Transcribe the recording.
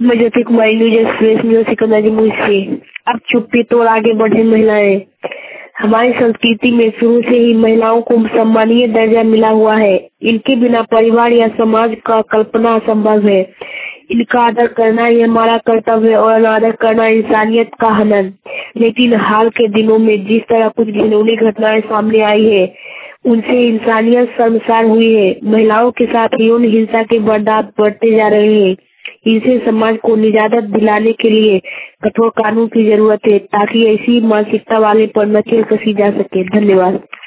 मैं Jyoti Kumari, news express, news Sikandar Jamui से। अब चुप्पी तोड़ आगे बढ़े महिलाएं। हमारी संस्कृति में शुरू से ही महिलाओं को सम्मानीय दर्जा मिला हुआ है। इनके बिना परिवार या समाज का कल्पना असंभव है। इनका आदर करना ही हमारा कर्तव्य है और अनादर करना इंसानियत का हनन। लेकिन हाल के दिनों में जिस तरह कुछ घिनौनी घटनाएं सामने आई है, उनसे इंसानियत शर्मसार हुई है। महिलाओं के साथ यौन हिंसा के वारदात बढ़ते जा रहे हैं। इनसे समाज को निजात दिलाने के लिए कठोर कानून की जरूरत है, ताकि ऐसी मानसिकता वाले पर नकेल कसी जा सके। धन्यवाद।